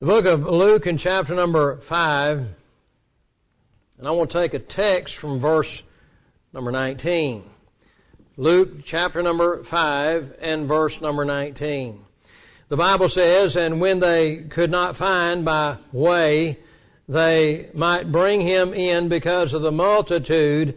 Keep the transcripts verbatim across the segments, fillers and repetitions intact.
The book of Luke in chapter number five, and I want to take a text from verse number nineteen. Luke chapter number five and verse number nineteen. The Bible says, "And when they could not find by way they might bring him in because of the multitude,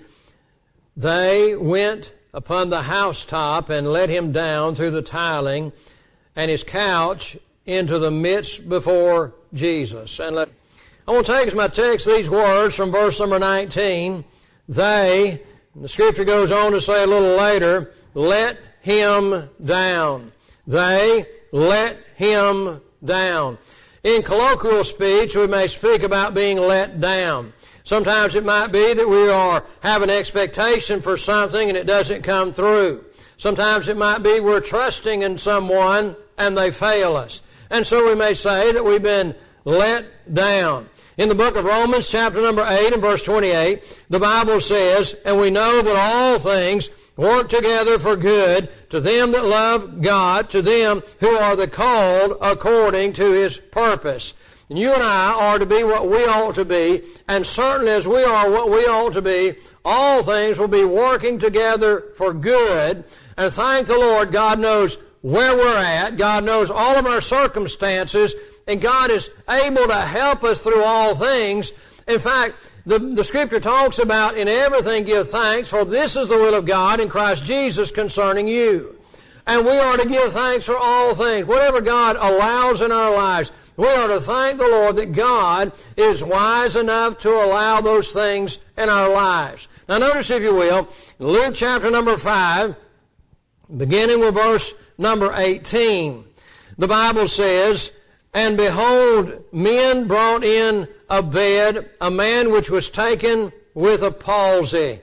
they went upon the housetop and let him down through the tiling and his couch into the midst before Jesus." And let, I want to take as my text these words from verse number nineteen. They, and the scripture goes on to say a little later, let him down. They let him down. In colloquial speech, we may speak about being let down. Sometimes it might be that we are have an expectation for something and it doesn't come through. Sometimes it might be we're trusting in someone and they fail us. And so we may say that we've been let down. In the book of Romans, chapter number eight and verse twenty-eight, the Bible says, "And we know that all things work together for good to them that love God, to them who are the called according to His purpose." And you and I are to be what we ought to be, and certainly as we are what we ought to be, all things will be working together for good. And thank the Lord, God knows where we're at. God knows all of our circumstances, and God is able to help us through all things. In fact, the, the Scripture talks about, "In everything give thanks, for this is the will of God in Christ Jesus concerning you." And we are to give thanks for all things. Whatever God allows in our lives, we are to thank the Lord that God is wise enough to allow those things in our lives. Now notice, if you will, Luke chapter number five, beginning with verse number eighteen, the Bible says, "And behold, men brought in a bed, a man which was taken with a palsy.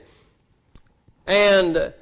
And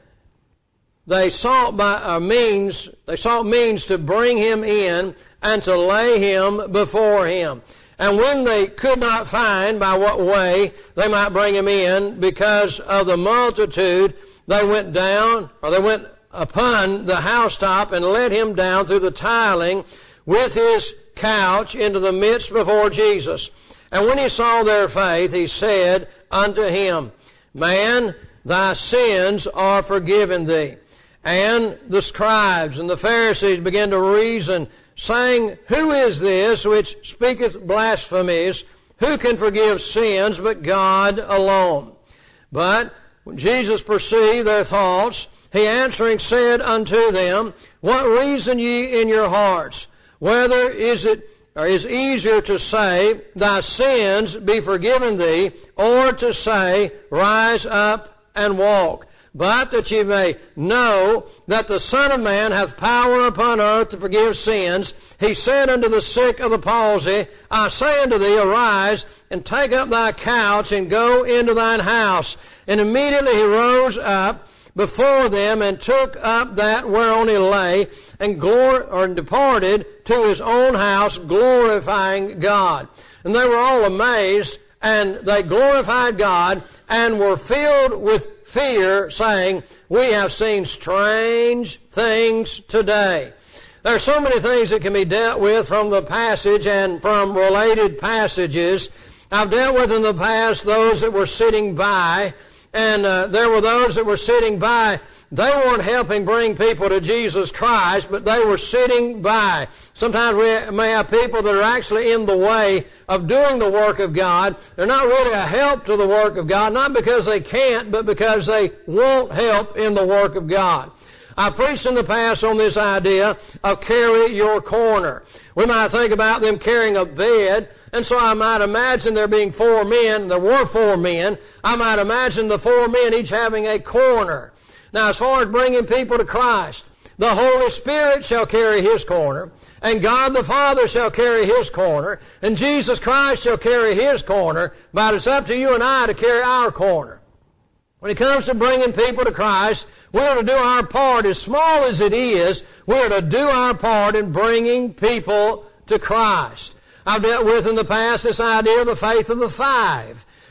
they sought by uh, means, they sought means to bring him in and to lay him before him. And when they could not find by what way they might bring him in because of the multitude, they went down, or they went upon the housetop and let him down through the tiling with his couch into the midst before Jesus. And when he saw their faith, he said unto him, Man, thy sins are forgiven thee. And the scribes and the Pharisees began to reason, saying, Who is this which speaketh blasphemies? Who can forgive sins but God alone? But when Jesus perceived their thoughts, he answering said unto them, What reason ye in your hearts? Whether is it or is easier to say, Thy sins be forgiven thee, or to say, Rise up and walk? But that ye may know that the Son of Man hath power upon earth to forgive sins, he said unto the sick of the palsy, I say unto thee, Arise, and take up thy couch, and go into thine house. And immediately he rose up before them, and took up that whereon he lay, and glor- or departed to his own house, glorifying God. And they were all amazed, and they glorified God, and were filled with fear, saying, We have seen strange things today. There are so many things that can be dealt with from the passage and from related passages. I've dealt with in the past those that were sitting by, and uh, there were those that were sitting by. They weren't helping bring people to Jesus Christ, but they were sitting by. Sometimes we may have people that are actually in the way of doing the work of God. They're not really a help to the work of God, not because they can't, but because they won't help in the work of God. I preached in the past on this idea of carry your corner. We might think about them carrying a bed, and so I might imagine there being four men. There were four men. I might imagine the four men each having a corner. Now, as far as bringing people to Christ, the Holy Spirit shall carry His corner, and God the Father shall carry His corner, and Jesus Christ shall carry His corner, but it's up to you and I to carry our corner. When it comes to bringing people to Christ, we are to do our part, as small as it is, we are to do our part in bringing people to Christ. I've dealt with in the past this idea of the faith of the five.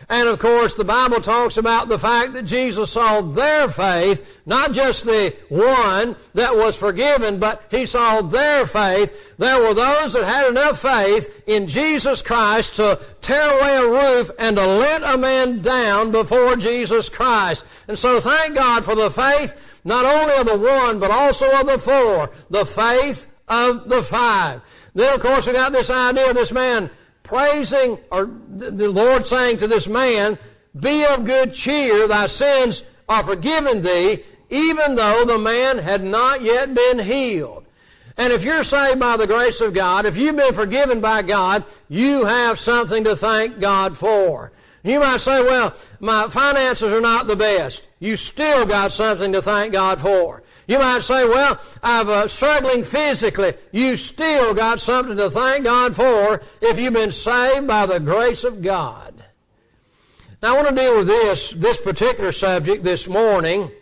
And of course, the Bible talks about the fact that Jesus saw their faith, not just the one that was forgiven, but He saw their faith. There were those that had enough faith in Jesus Christ to tear away a roof and to let a man down before Jesus Christ. And so thank God for the faith, not only of the one, but also of the four. The faith of the five. Then, of course, we got this idea of this man praising, or the Lord saying to this man, be of good cheer, thy sins are forgiven thee, even though the man had not yet been healed. And if you're saved by the grace of God, if you've been forgiven by God, you have something to thank God for. You might say, well, my finances are not the best. You still got something to thank God for. You might say, well, I'm uh, struggling physically. You still got something to thank God for if you've been saved by the grace of God. Now, I want to deal with this, this particular subject this morning,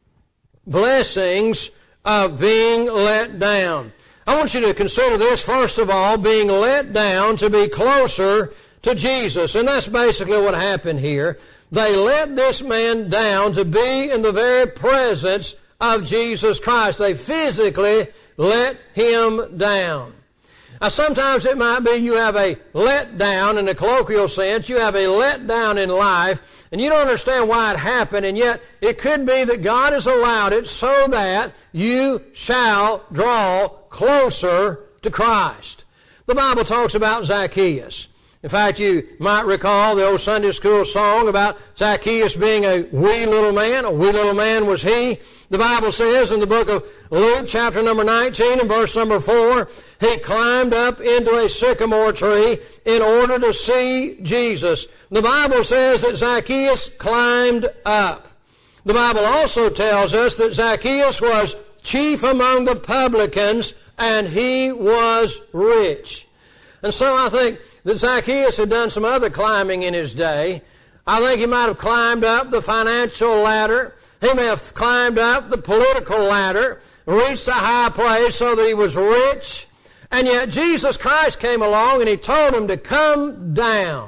blessings of being let down. I want you to consider this, first of all, being let down to be closer to Jesus. And that's basically what happened here. They let this man down to be in the very presence of Jesus Christ. They physically let him down. Now, sometimes it might be you have a letdown in a colloquial sense. You have a letdown in life, and you don't understand why it happened, and yet it could be that God has allowed it so that you shall draw closer to Christ. The Bible talks about Zacchaeus. In fact, you might recall the old Sunday school song about Zacchaeus being a wee little man. A wee little man was he. The Bible says in the book of Luke, chapter number nineteen and verse number four, he climbed up into a sycamore tree in order to see Jesus. The Bible says that Zacchaeus climbed up. The Bible also tells us that Zacchaeus was chief among the publicans and he was rich. And so I think that Zacchaeus had done some other climbing in his day. I think he might have climbed up the financial ladder. He may have climbed up the political ladder, reached a high place so that he was rich. And yet Jesus Christ came along and He told him to come down.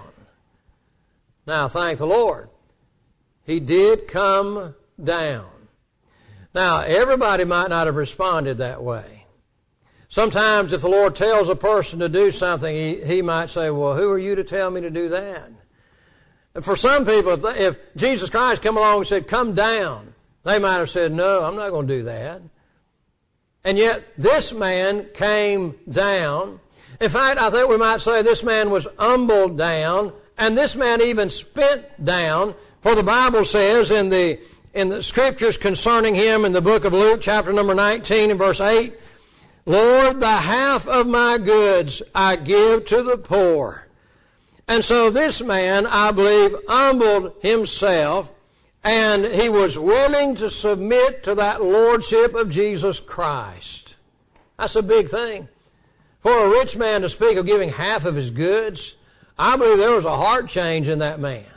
Now, thank the Lord. He did come down. Now, everybody might not have responded that way. Sometimes if the Lord tells a person to do something, he, he might say, well, who are you to tell me to do that? And for some people, if Jesus Christ come along and said, come down, they might have said, no, I'm not going to do that. And yet this man came down. In fact, I think we might say this man was humbled down, and this man even spent down, for the Bible says in the, in the scriptures concerning him in the book of Luke, chapter number nineteen and verse eight, Lord, the half of my goods I give to the poor. And so this man, I believe, humbled himself, and he was willing to submit to that lordship of Jesus Christ. That's a big thing. For a rich man to speak of giving half of his goods, I believe there was a heart change in that man.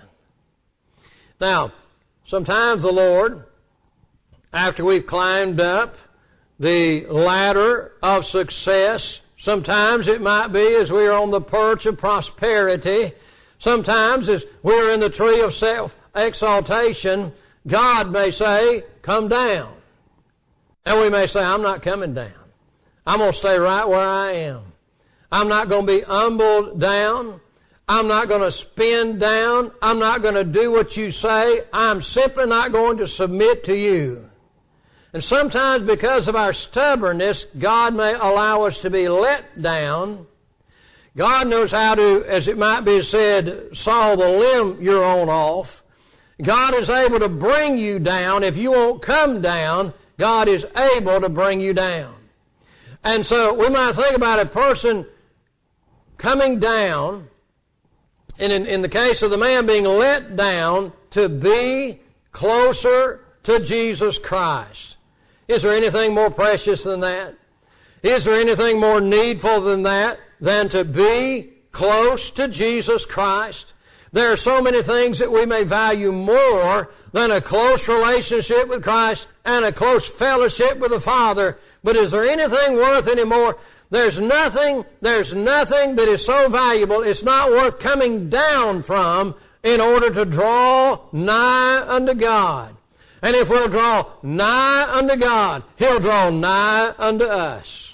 Now, sometimes the Lord, after we've climbed up the ladder of success, sometimes it might be as we are on the perch of prosperity. Sometimes as we're in the tree of self-exaltation, God may say, come down. And we may say, I'm not coming down. I'm going to stay right where I am. I'm not going to be humbled down. I'm not going to spin down. I'm not going to do what you say. I'm simply not going to submit to you. And sometimes because of our stubbornness, God may allow us to be let down. God knows how to, as it might be said, saw the limb you're on off. God is able to bring you down. If you won't come down, God is able to bring you down. And so we might think about a person coming down, and in, in the case of the man being let down to be closer to Jesus Christ. Is there anything more precious than that? Is there anything more needful than that, than to be close to Jesus Christ? There are so many things that we may value more than a close relationship with Christ and a close fellowship with the Father. But is there anything worth any more? There's nothing, there's nothing that is so valuable, it's not worth coming down from in order to draw nigh unto God. And if we'll draw nigh unto God, He'll draw nigh unto us.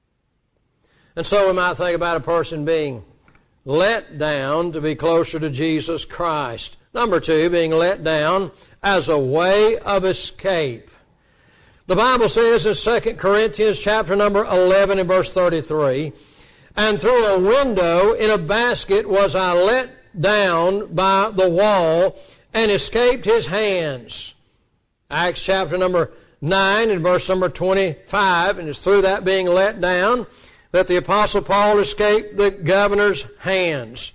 And so we might think about a person being let down to be closer to Jesus Christ. Number two, being let down as a way of escape. The Bible says in Second Corinthians chapter number eleven and verse thirty-three, and through a window in a basket was I let down by the wall and escaped his hands. Acts chapter number nine and verse number twenty-five, and it's through that being let down that the Apostle Paul escaped the governor's hands.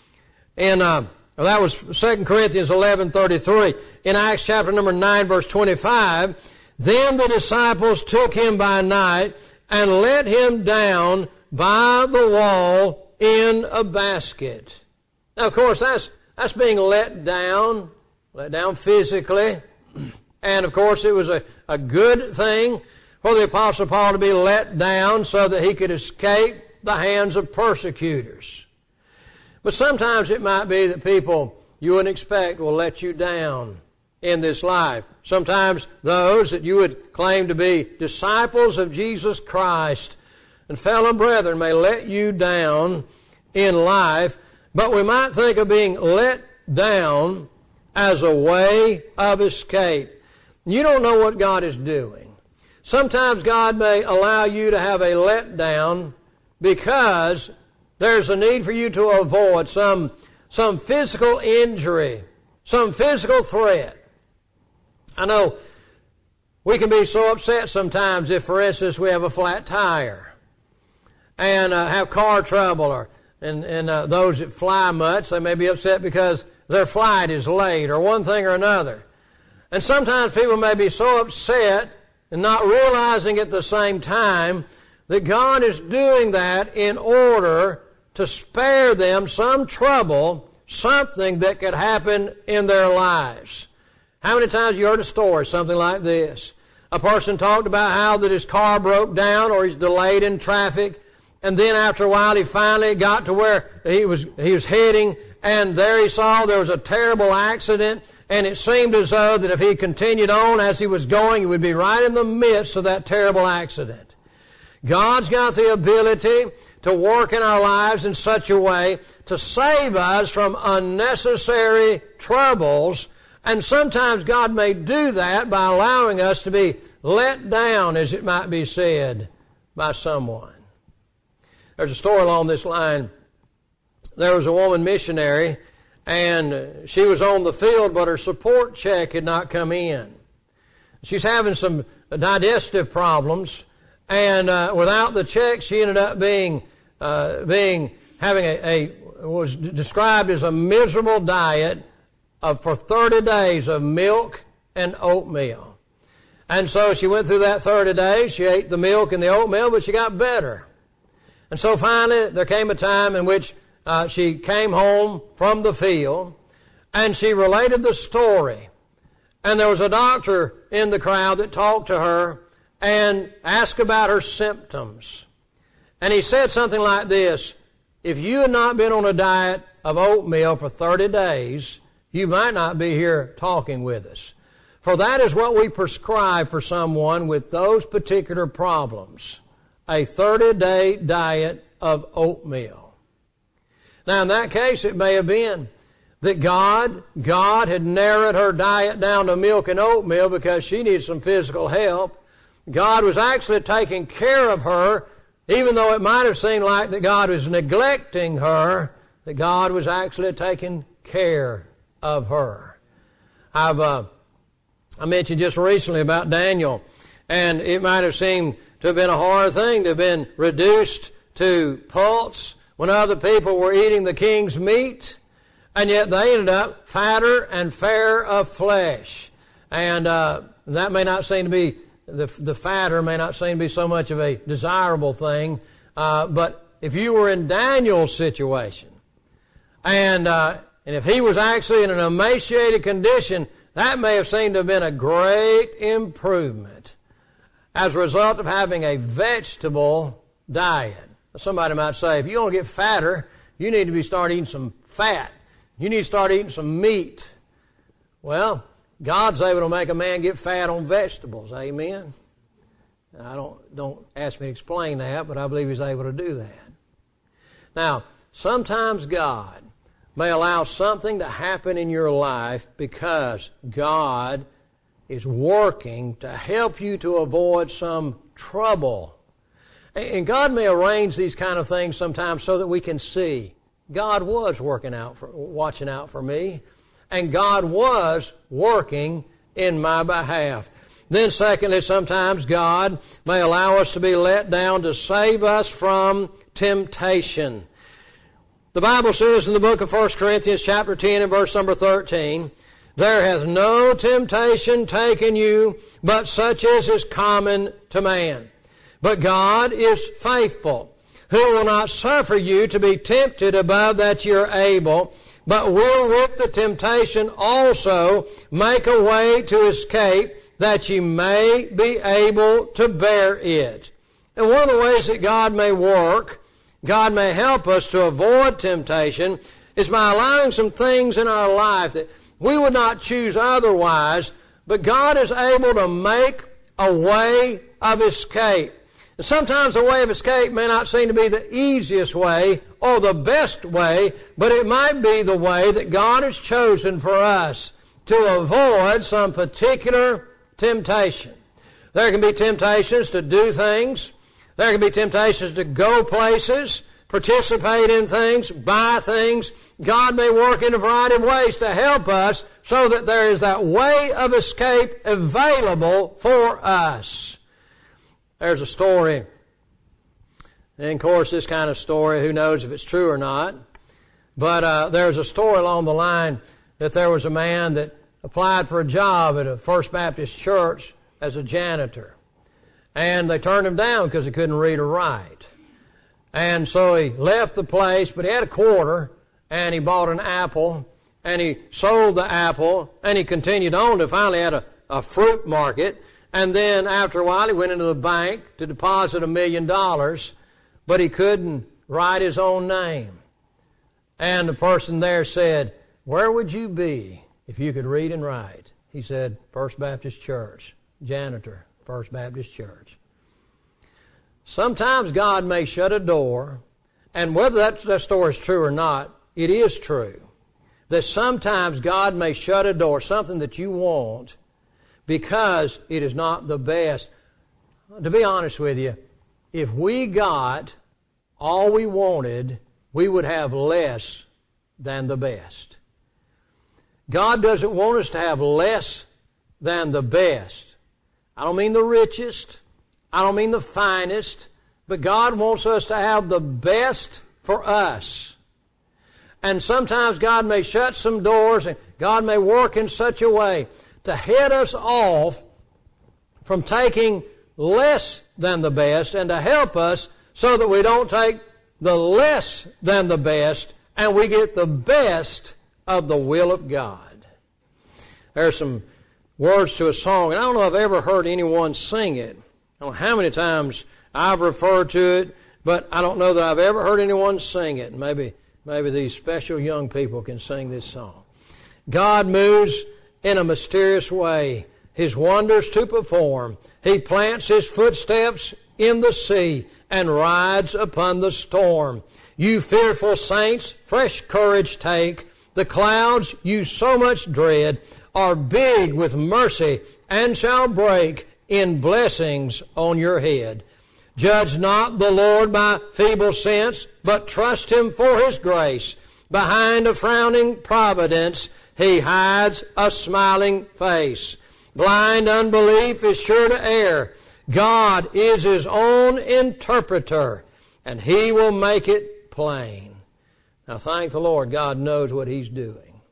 And uh, well, that was Second Corinthians eleven thirty-three. In Acts chapter number nine verse twenty-five, then the disciples took him by night and let him down by the wall in a basket. Now, of course, that's that's being let down, let down physically. And, of course, it was a, a good thing for the Apostle Paul to be let down so that he could escape the hands of persecutors. But sometimes it might be that people you wouldn't expect will let you down in this life. Sometimes those that you would claim to be disciples of Jesus Christ and fellow brethren may let you down in life, but we might think of being let down as a way of escape. You don't know what God is doing. Sometimes God may allow you to have a letdown because there's a need for you to avoid some, some physical injury, some physical threat. I know we can be so upset sometimes if, for instance, we have a flat tire and uh, have car trouble, or and, and uh, those that fly much, they may be upset because their flight is late or one thing or another. And sometimes people may be so upset and not realizing at the same time that God is doing that in order to spare them some trouble, something that could happen in their lives. How many times have you heard a story, something like this? A person talked about how that his car broke down or he's delayed in traffic, and then after a while he finally got to where he was, he was heading, and there he saw there was a terrible accident, and it seemed as though that if he continued on as he was going, he would be right in the midst of that terrible accident. God's got the ability to work in our lives in such a way to save us from unnecessary troubles, and sometimes God may do that by allowing us to be let down, as it might be said, by someone. There's a story along this line. There was a woman missionary, and she was on the field, but her support check had not come in. She's having some digestive problems, and uh, without the check, she ended up being uh, being having a, a was described as a miserable diet of for thirty days of milk and oatmeal. And so she went through that thirty days. She ate the milk and the oatmeal, but she got better. And so finally, there came a time in which Uh, she came home from the field, and she related the story. And there was a doctor in the crowd that talked to her and asked about her symptoms. And he said something like this: if you had not been on a diet of oatmeal for thirty days, you might not be here talking with us. For that is what we prescribe for someone with those particular problems, a thirty-day diet of oatmeal. Now, in that case, it may have been that God, God had narrowed her diet down to milk and oatmeal because she needed some physical help. God was actually taking care of her, even though it might have seemed like that God was neglecting her, that God was actually taking care of her. I've, uh, I mentioned just recently about Daniel, and it might have seemed to have been a hard thing to have been reduced to pulse when other people were eating the king's meat, and yet they ended up fatter and fairer of flesh. And uh, that may not seem to be, the, the fatter may not seem to be so much of a desirable thing, uh, but if you were in Daniel's situation, and uh, and if he was actually in an emaciated condition, that may have seemed to have been a great improvement as a result of having a vegetable diet. Somebody might say, if you want to get fatter, you need to be start eating some fat. You need to start eating some meat. Well, God's able to make a man get fat on vegetables. Amen. I don't, don't ask me to explain that, but I believe He's able to do that. Now, sometimes God may allow something to happen in your life because God is working to help you to avoid some trouble. And God may arrange these kind of things sometimes so that we can see God was working out for, watching out for me, and God was working in my behalf. Then secondly, sometimes God may allow us to be let down to save us from temptation. The Bible says in the book of First Corinthians chapter ten and verse number thirteen, there hath no temptation taken you, but such as is common to man. But God is faithful, who will not suffer you to be tempted above that you're able, but will with the temptation also make a way to escape, that you may be able to bear it. And one of the ways that God may work, God may help us to avoid temptation, is by allowing some things in our life that we would not choose otherwise, but God is able to make a way of escape. And sometimes the way of escape may not seem to be the easiest way or the best way, but it might be the way that God has chosen for us to avoid some particular temptation. There can be temptations to do things. There can be temptations to go places, participate in things, buy things. God may work in a variety of ways to help us so that there is that way of escape available for us. There's a story. And of course, this kind of story, who knows if it's true or not. But uh, there's a story along the line that there was a man that applied for a job at a First Baptist church as a janitor. And they turned him down because he couldn't read or write. And so he left the place, but he had a quarter, and he bought an apple, and he sold the apple, and he continued on to finally had a, a fruit market. And then after a while, he went into the bank to deposit a million dollars, but he couldn't write his own name. And the person there said, "Where would you be if you could read and write?" He said, "First Baptist Church, janitor, First Baptist Church." Sometimes God may shut a door, and whether that, that story is true or not, it is true, that sometimes God may shut a door, something that you want, because it is not the best. To be honest with you, if we got all we wanted, we would have less than the best. God doesn't want us to have less than the best. I don't mean the richest. I don't mean the finest. But God wants us to have the best for us. And sometimes God may shut some doors, and God may work in such a way to head us off from taking less than the best, and to help us so that we don't take the less than the best and we get the best of the will of God. There are some words to a song, and I don't know if I've ever heard anyone sing it. I don't know how many times I've referred to it, but I don't know that I've ever heard anyone sing it. Maybe, maybe these special young people can sing this song. God moves in a mysterious way, His wonders to perform. He plants His footsteps in the sea and rides upon the storm. You fearful saints, fresh courage take. The clouds you so much dread are big with mercy and shall break in blessings on your head. Judge not the Lord by feeble sense, but trust Him for His grace. Behind a frowning providence, He hides a smiling face. Blind unbelief is sure to err. God is His own interpreter, and He will make it plain. Now thank the Lord, God knows what He's doing.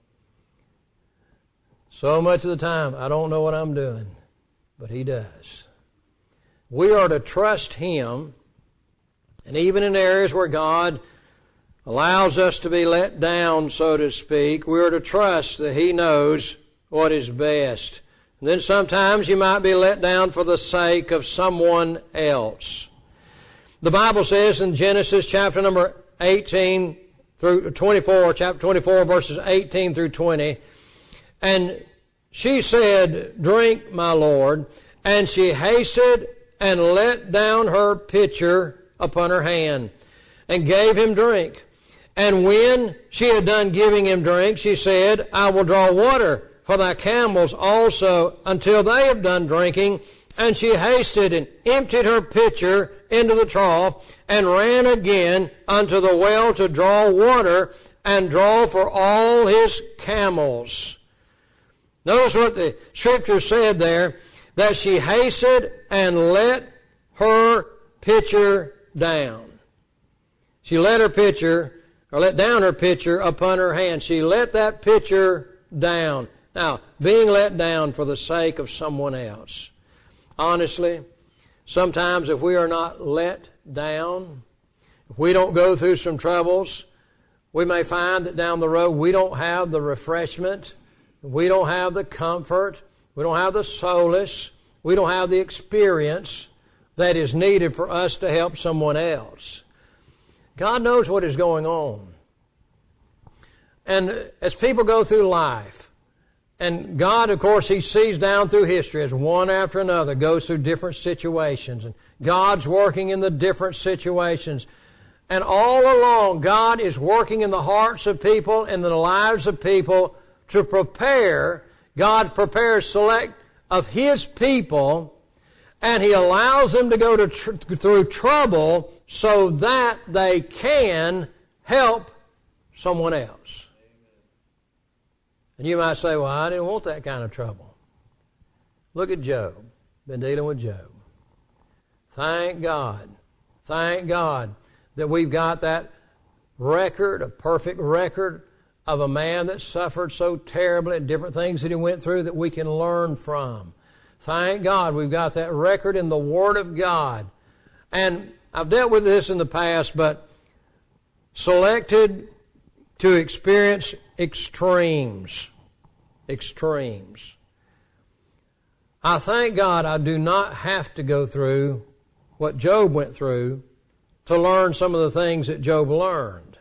So much of the time, I don't know what I'm doing, but He does. We are to trust Him, and even in areas where God allows us to be let down, so to speak, we are to trust that He knows what is best. And then sometimes you might be let down for the sake of someone else. The Bible says in Genesis chapter number eighteen, through twenty-four, chapter twenty-four, verses eighteen through twenty. And she said, "Drink, my lord." And she hasted and let down her pitcher upon her hand, and gave him drink. And when she had done giving him drink, she said, "I will draw water for thy camels also until they have done drinking." And she hasted and emptied her pitcher into the trough, and ran again unto the well to draw water, and draw for all his camels. Notice what the Scripture said there, that she hasted and let her pitcher down. She let her pitcher, or let down her pitcher upon her hand. She let that pitcher down. Now, being let down for the sake of someone else. Honestly, sometimes if we are not let down, if we don't go through some troubles, we may find that down the road we don't have the refreshment, we don't have the comfort, we don't have the solace, we don't have the experience that is needed for us to help someone else. God knows what is going on. And as people go through life, and God, of course, He sees down through history as one after another goes through different situations. And God's working in the different situations. And all along, God is working in the hearts of people and in the lives of people to prepare. God prepares select of His people, and He allows them to go to tr- through trouble so that they can help someone else. And you might say, "Well, I didn't want that kind of trouble." Look at Job. Been dealing with Job. Thank God. Thank God that we've got that record, a perfect record of a man that suffered so terribly and different things that he went through that we can learn from. Thank God we've got that record in the Word of God. And I've dealt with this in the past, but selected to experience extremes. Extremes. I thank God I do not have to go through what Job went through to learn some of the things that Job learned.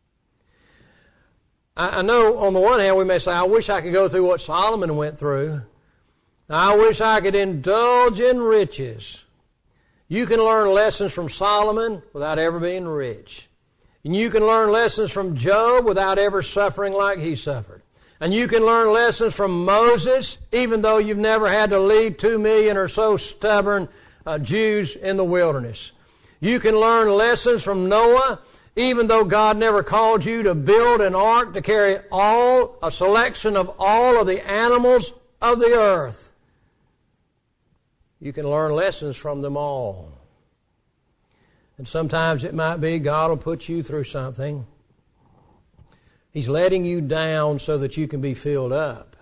I, I know on the one hand we may say, "I wish I could go through what Solomon went through. I wish I could indulge in riches." You can learn lessons from Solomon without ever being rich. And you can learn lessons from Job without ever suffering like he suffered. And you can learn lessons from Moses, even though you've never had to lead two million or so stubborn uh, Jews in the wilderness. You can learn lessons from Noah, even though God never called you to build an ark to carry all, a selection of all of the animals of the earth. You can learn lessons from them all. And sometimes it might be God will put you through something. He's letting you down so that you can be filled up.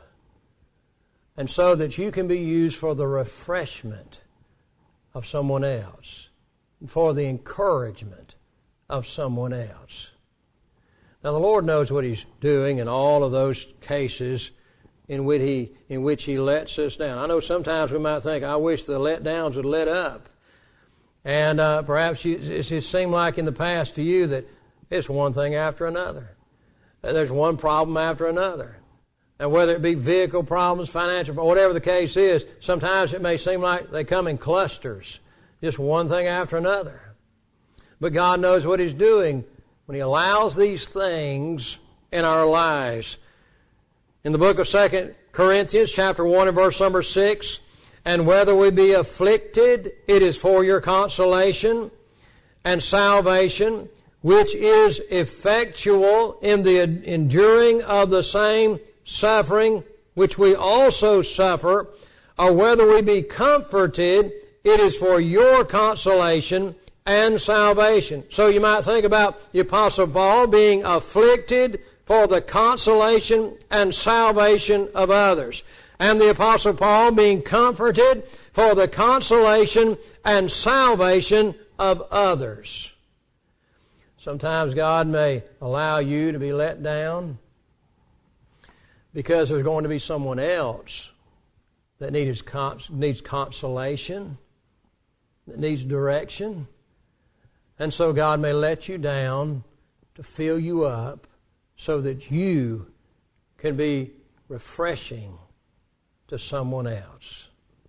And so that you can be used for the refreshment of someone else. And for the encouragement of someone else. Now the Lord knows what He's doing in all of those cases in which He, in which He lets us down. I know sometimes we might think, "I wish the letdowns would let up." And uh, perhaps you, it just seemed like in the past to you that it's one thing after another. There's one problem after another. And whether it be vehicle problems, financial problems, whatever the case is, sometimes it may seem like they come in clusters. Just one thing after another. But God knows what He's doing when He allows these things in our lives. In the book of Second Corinthians, chapter one and verse number six, "And whether we be afflicted, it is for your consolation and salvation, which is effectual in the enduring of the same suffering which we also suffer, or whether we be comforted, it is for your consolation and salvation." So you might think about the Apostle Paul being afflicted for the consolation and salvation of others. And the Apostle Paul being comforted for the consolation and salvation of others. Sometimes God may allow you to be let down because there's going to be someone else that needs, cons- needs consolation, that needs direction. And so God may let you down to fill you up so that you can be refreshing to someone else.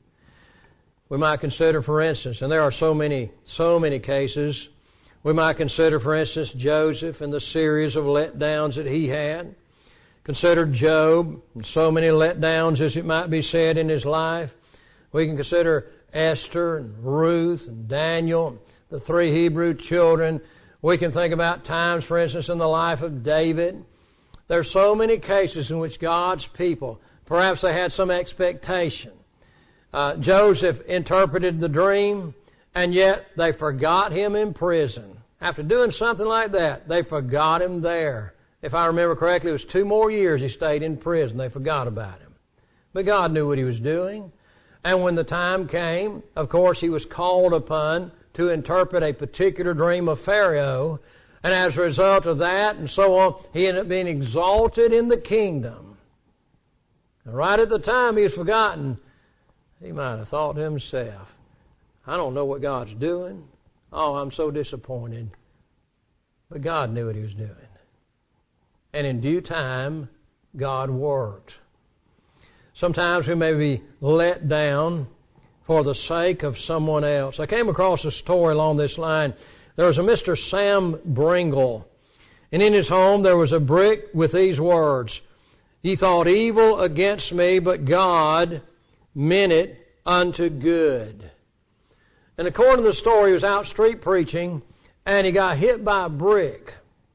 We might consider, for instance, and there are so many, so many cases, we might consider, for instance, Joseph and the series of letdowns that he had. Consider Job and so many letdowns, as it might be said, in his life. We can consider Esther and Ruth and Daniel, the three Hebrew children. We can think about times, for instance, in the life of David. There are so many cases in which God's people, perhaps they had some expectation. Uh, Joseph interpreted the dream, and yet they forgot him in prison. After doing something like that, they forgot him there. If I remember correctly, it was two more years he stayed in prison. They forgot about him. But God knew what he was doing. And when the time came, of course, he was called upon to interpret a particular dream of Pharaoh. And as a result of that and so on, he ended up being exalted in the kingdom. And right at the time he was forgotten, he might have thought to himself, I don't know what God's doing. Oh, I'm so disappointed. But God knew what he was doing. And in due time, God worked. Sometimes we may be let down for the sake of someone else. I came across a story along this line. There was a Mister Sam Bringle, and in his home there was a brick with these words, "Ye thought evil against me, but God meant it unto good." And according to the story, he was out street preaching, and he got hit by a brick.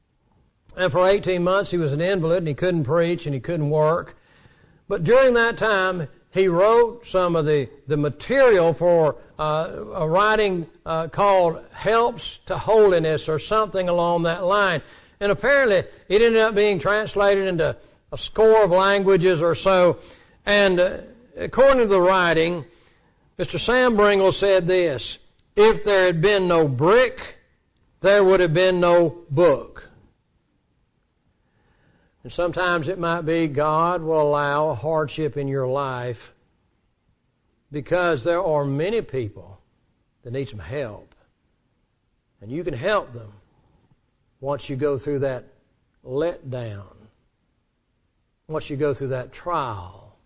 And for eighteen months he was an invalid, and he couldn't preach, and he couldn't work. But during that time, he wrote some of the, the material for uh, a writing uh, called Helps to Holiness or something along that line. And apparently it ended up being translated into a score of languages or so. And uh, according to the writing, Mister Sam Bringle said this, if there had been no brick, there would have been no book. And sometimes it might be God will allow a hardship in your life because there are many people that need some help. And you can help them once you go through that letdown, once you go through that trial.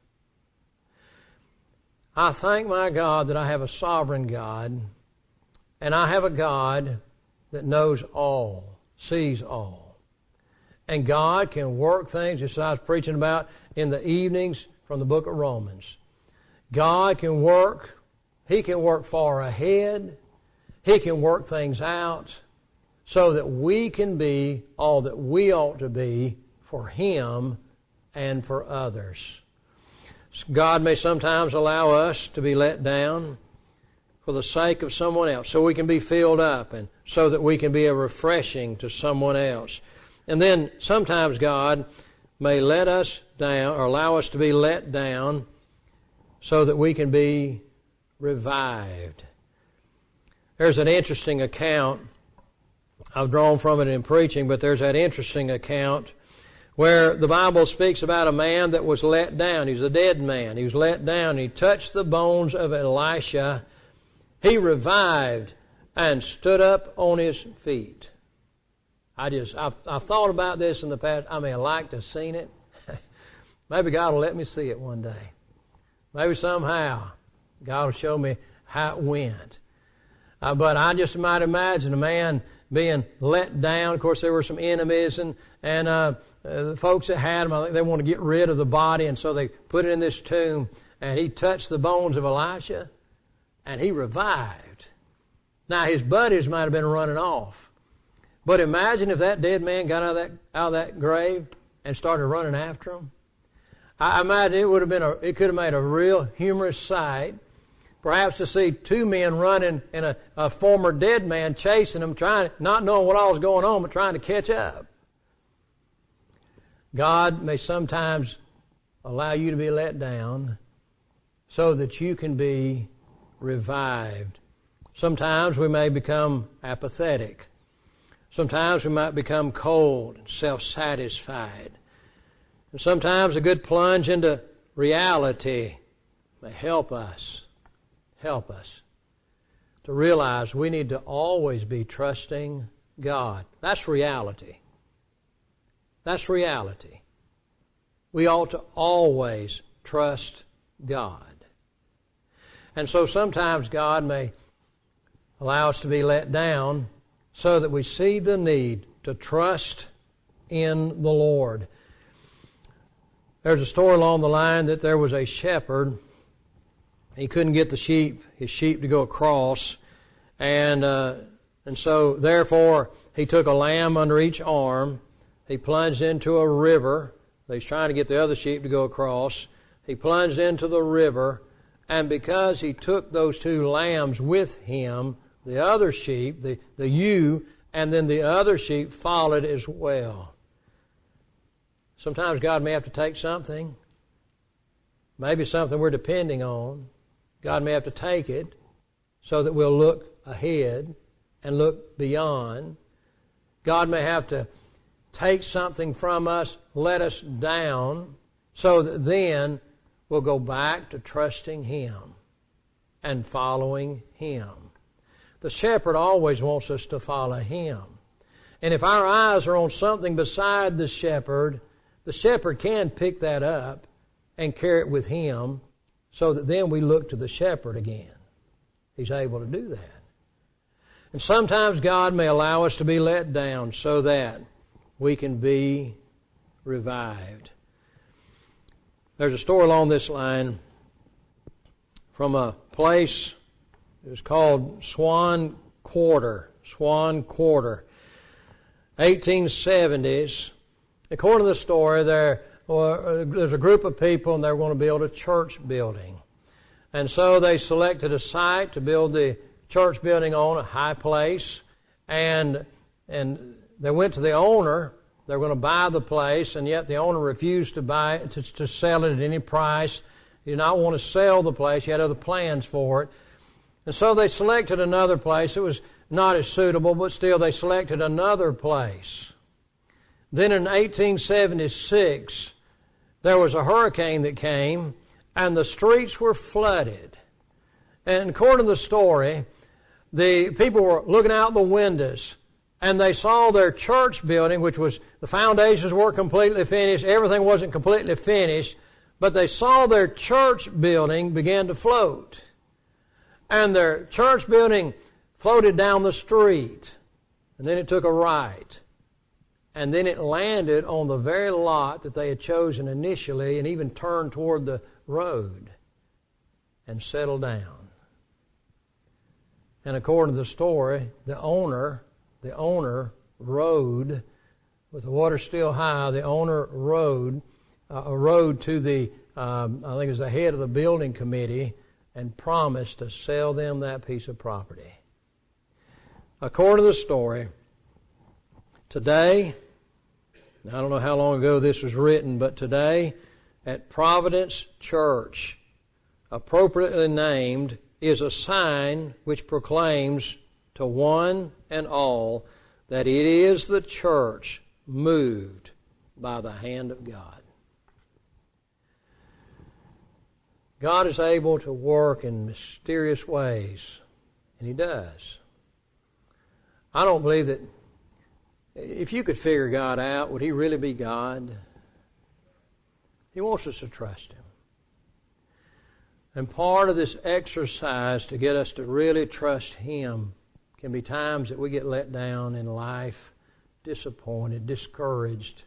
I thank my God that I have a sovereign God, and I have a God that knows all, sees all. And God can work things, as I was preaching about in the evenings from the book of Romans. God can work. He can work far ahead. He can work things out so that we can be all that we ought to be for Him and for others. God may sometimes allow us to be let down for the sake of someone else, so we can be filled up and so that we can be a refreshing to someone else. And then sometimes God may let us down or allow us to be let down so that we can be revived. There's an interesting account. I've drawn from it in preaching, but there's that interesting account where the Bible speaks about a man that was let down. He was a dead man. He was let down. He touched the bones of Elisha. He revived and stood up on his feet. I just, I've, I've thought about this in the past. I mean, I like to have seen it. Maybe God will let me see it one day. Maybe somehow God will show me how it went. Uh, but I just might imagine a man being let down. Of course, there were some enemies, and, and uh, uh, the folks that had him, I think they want to get rid of the body, and so they put it in this tomb, and he touched the bones of Elisha, and he revived. Now, his buddies might have been running off. But imagine if that dead man got out of that, out of that grave and started running after him. I imagine it would have been a, it could have made a real humorous sight. Perhaps to see two men running and a, a former dead man chasing them, trying, not knowing what all was going on, but trying to catch up. God may sometimes allow you to be let down so that you can be revived. Sometimes we may become apathetic. Sometimes we might become cold and self-satisfied. And sometimes a good plunge into reality may help us, help us to realize we need to always be trusting God. That's reality. That's reality. We ought to always trust God. And so sometimes God may allow us to be let down so that we see the need to trust in the Lord. There's a story along the line that there was a shepherd. He couldn't get the sheep, his sheep to go across. And, uh, and so therefore he took a lamb under each arm. He plunged into a river. He's trying to get the other sheep to go across. He plunged into the river. And because he took those two lambs with him, the other sheep, the, the ewe, and then the other sheep followed as well. Sometimes God may have to take something, maybe something we're depending on. God may have to take it so that we'll look ahead and look beyond. God may have to take something from us, let us down, so that then we'll go back to trusting Him and following Him. The shepherd always wants us to follow Him. And if our eyes are on something beside the shepherd, the shepherd can pick that up and carry it with him so that then we look to the shepherd again. He's able to do that. And sometimes God may allow us to be let down so that we can be revived. There's a story along this line from a place, it was called Swan Quarter. Swan Quarter. eighteen seventies. According to the story, there uh, there's a group of people and they're going to build a church building. And so they selected a site to build the church building on, a high place. And and they went to the owner. They were going to buy the place, and yet the owner refused to buy it, to, to sell it at any price. He did not want to sell the place. He had other plans for it. And so they selected another place. It was not as suitable, but still they selected another place. Then in eighteen seventy-six, there was a hurricane that came, and the streets were flooded. And according to the story, the people were looking out the windows, and they saw their church building, which was, the foundations weren't completely finished, everything wasn't completely finished, but they saw their church building begin to float. And their church building floated down the street, and then it took a right. And then it landed on the very lot that they had chosen initially and even turned toward the road and settled down. And according to the story, the owner, the owner rode, with the water still high, the owner rode, uh, rode to the, um, I think it was the head of the building committee and promised to sell them that piece of property. According to the story, today, I don't know how long ago this was written, but today at Providence Church, appropriately named, is a sign which proclaims to one and all that it is the church moved by the hand of God. God is able to work in mysterious ways, and He does. I don't believe that if you could figure God out, would He really be God? He wants us to trust Him. And part of this exercise to get us to really trust Him can be times that we get let down in life, disappointed, discouraged.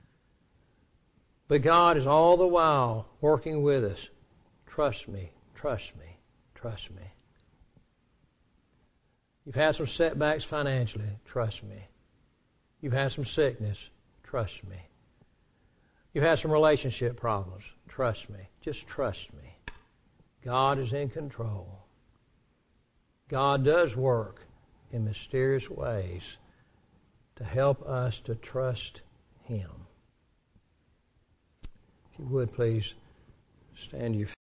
But God is all the while working with us. Trust me, trust me, trust me. You've had some setbacks financially, trust me. You've had some sickness, trust me. You've had some relationship problems, trust me. Just trust me. God is in control. God does work in mysterious ways to help us to trust Him. If you would, please stand to your feet.